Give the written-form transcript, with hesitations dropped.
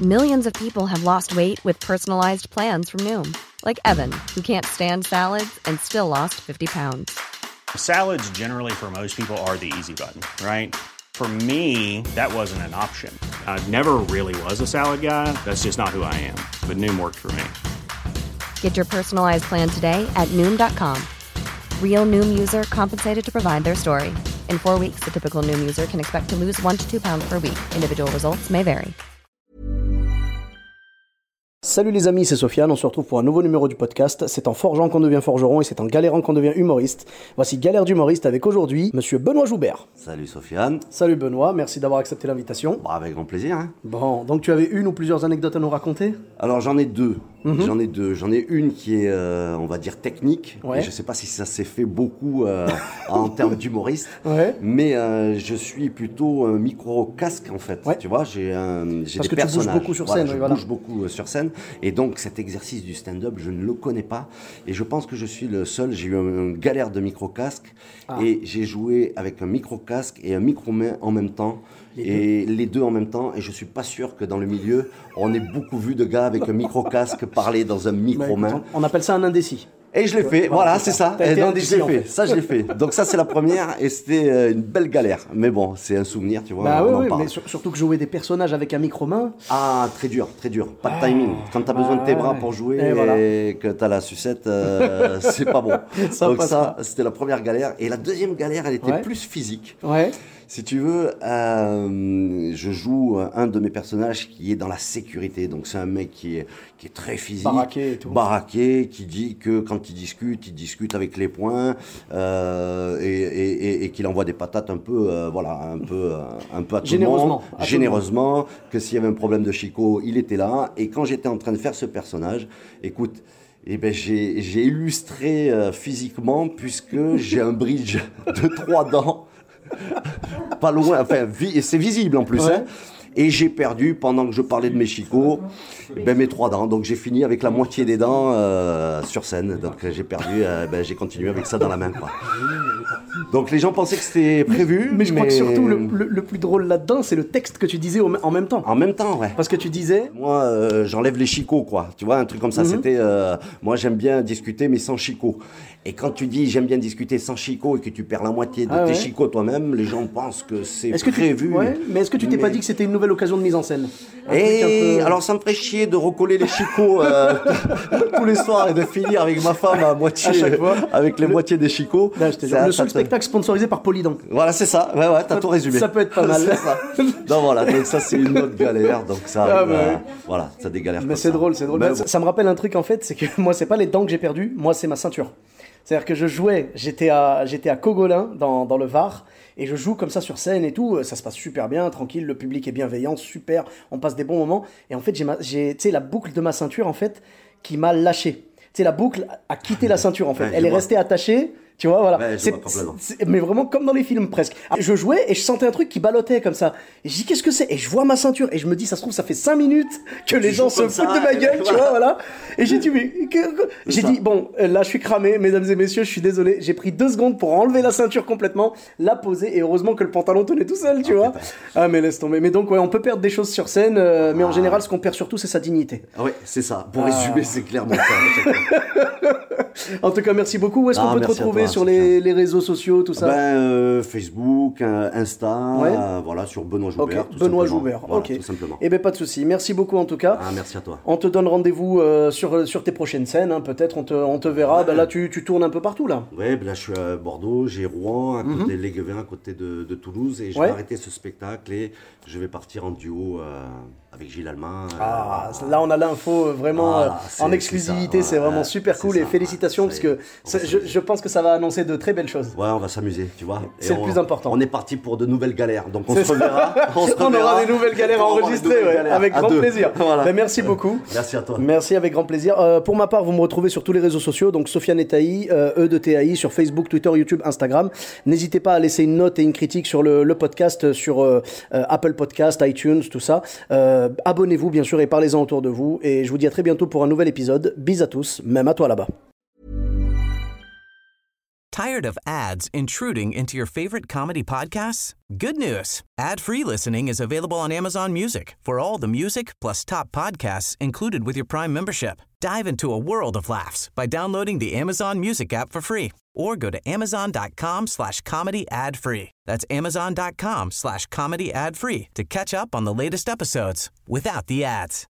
Millions of people have lost weight with personalized plans from Noom. Like Evan, who can't stand salads and still lost 50 pounds. Salads generally for most people are the easy button, right? For me, that wasn't an option. I never really was a salad guy. That's just not who I am. But Noom worked for me. Get your personalized plan today at Noom.com. Real Noom user compensated to provide their story. In 4 weeks, the typical Noom user can expect to lose 1 to 2 pounds per week. Individual results may vary. Salut les amis, c'est Sofiane, on se retrouve pour un nouveau numéro du podcast. C'est en forgeant qu'on devient forgeron et c'est en galérant qu'on devient humoriste. Voici Galère d'humoriste avec aujourd'hui Monsieur Benoît Joubert. Salut Sofiane. Salut Benoît, merci d'avoir accepté l'invitation. Bah, avec grand plaisir. Hein. Bon, donc tu avais une ou plusieurs anecdotes à nous raconter ? Alors j'en ai deux. J'en ai une qui est, on va dire, technique. Ouais. Et je sais pas si ça s'est fait beaucoup en termes d'humoriste. Ouais. Mais je suis plutôt un micro-casque en fait. Ouais. Tu vois, j'ai Parce des que tu bouges personnages. beaucoup sur Voilà, scène. je oui, voilà. bouge beaucoup sur scène. Et donc cet exercice du stand-up, je ne le connais pas. Et je pense que je suis le seul. J'ai eu une galère de micro-casque. Et j'ai joué avec un micro-casque et un micro-main en même temps. Les deux en même temps, et je suis pas sûr que dans le milieu, on ait beaucoup vu de gars avec un micro-casque parler dans un micro-main. On appelle ça un indécis. Et je l'ai fait, voilà, c'est ça. T'as Et été donc, indécis, je l'ai en fait. fait. Ça, je l'ai fait. Donc ça, c'est la première, et c'était une belle galère. Mais bon, c'est un souvenir, tu vois. Bah on en oui, parle. mais surtout que jouer des personnages avec un micro-main. Ah, très dur, très dur. Pas de timing. Quand t'as besoin de tes bras pour jouer Et voilà. et que t'as la sucette, c'est pas bon. Ça Donc passe ça, c'était la première galère. Et la deuxième galère, elle était plus physique. Ouais. Si tu veux, je joue un de mes personnages qui est dans la sécurité. Donc c'est un mec qui est très physique, Baraqué et tout. baraqué, qui dit que quand il discute avec les poings et qu'il envoie des patates un peu à tout Généreusement, le monde, à tout le généreusement, que s'il y avait un problème de chicot, il était là. Et quand j'étais en train de faire ce personnage, écoute. Eh ben j'ai illustré physiquement puisque j'ai un bridge de 3 dents. Pas loin, enfin, c'est visible en plus. Ouais. Hein. Et j'ai perdu, pendant que je parlais de mes chicots, mes 3 dents. Donc j'ai fini avec la moitié des dents sur scène. Donc j'ai perdu, j'ai continué avec ça dans la main. Quoi. Donc les gens pensaient que c'était prévu. Mais je crois que surtout le plus drôle là-dedans, c'est le texte que tu disais en même temps. En même temps, ouais. Parce que tu disais... Moi, j'enlève les chicots, quoi. Tu vois, un truc comme ça, c'était... moi, j'aime bien discuter, mais sans chicots. Et quand tu dis j'aime bien discuter sans chicots et que tu perds la moitié de tes chicots toi-même, les gens pensent que c'est prévu. Mais est-ce que tu t'es pas dit que c'était une nouvelle occasion de mise en scène ? Alors ça me ferait chier de recoller les chicots tous les soirs et de finir avec ma femme à chaque fois. avec les moitiés des chicots. Là, le seul spectacle sponsorisé par Polydent. Voilà, c'est ça. Ouais, t'as tout résumé. Ça peut être pas mal. C'est ça. Donc voilà, donc ça c'est une autre galère. Donc ça, voilà, ça des galères. Mais c'est drôle, c'est drôle. Mais Ça me rappelle un truc en fait, c'est que moi c'est pas les dents que j'ai perdues, moi c'est ma ceinture. C'est-à-dire que je jouais, j'étais à Cogolin dans le Var. Et je joue comme ça sur scène et tout, ça se passe super bien, tranquille, le public est bienveillant, super, on passe des bons moments. Et en fait, j'ai tu sais, la boucle de ma ceinture, en fait, qui m'a lâché. Tu sais, la boucle a quitté la ceinture, en fait. Elle est restée attachée, tu vois, voilà. Ouais, mais vraiment comme dans les films, presque. Je jouais et je sentais un truc qui ballottait comme ça. Et je dis, qu'est-ce que c'est ? Et je vois ma ceinture. Et je me dis, ça se trouve, ça fait 5 minutes que les gens se foutent de ma gueule, tu vois, voilà. Et j'ai dit, j'ai dit, bon, là, je suis cramé, mesdames et messieurs, je suis désolé. J'ai pris 2 secondes pour enlever la ceinture complètement, la poser, et heureusement que le pantalon tenait tout seul, tu vois. Ah, mais laisse tomber. Mais donc, ouais, on peut perdre des choses sur scène, mais en général, ce qu'on perd surtout, c'est sa dignité. Ah ouais, c'est ça. Pour résumer, c'est clairement ça. En tout cas, merci beaucoup. Où est-ce qu'on peut te retrouver sur les réseaux sociaux, tout ça ? Facebook, Insta, voilà, sur Benoît Joubert. Okay. Benoît Joubert, voilà, ok. tout simplement. Eh bien, pas de souci. Merci beaucoup en tout cas. Ah, merci à toi. On te donne rendez-vous sur tes prochaines scènes, hein, peut-être, on te verra. Ben là, tu tournes un peu partout, là. Ouais, ben là, je suis à Bordeaux, j'ai Rouen, à côté de Léguevin, à côté de Toulouse, et je vais arrêter ce spectacle et je vais partir en duo avec Gilles Alma. Là, on a l'info vraiment en exclusivité, c'est vraiment super cool et félicitations parce que je pense que ça va annoncer de très belles choses. Ouais, on va s'amuser, tu vois. C'est le plus important. On est parti pour de nouvelles galères, donc on se reverra. On aura des nouvelles galères enregistrées, avec grand plaisir. Voilà. Ben, merci beaucoup. Merci à toi. Merci, avec grand plaisir. Pour ma part, vous me retrouvez sur tous les réseaux sociaux, donc Sofiane et Taï, E de TAI, sur Facebook, Twitter, YouTube, Instagram. N'hésitez pas à laisser une note et une critique sur le podcast, sur Apple Podcast, iTunes, tout ça. Abonnez-vous, bien sûr, et parlez-en autour de vous. Et je vous dis à très bientôt pour un nouvel épisode. Bis à tous, même à toi là-bas. Tired of ads intruding into your favorite comedy podcasts? Good news. Ad-free listening is available on Amazon Music for all the music plus top podcasts included with your Prime membership. Dive into a world of laughs by downloading the Amazon Music app for free or go to amazon.com/comedy ad-free. That's amazon.com/comedy ad-free to catch up on the latest episodes without the ads.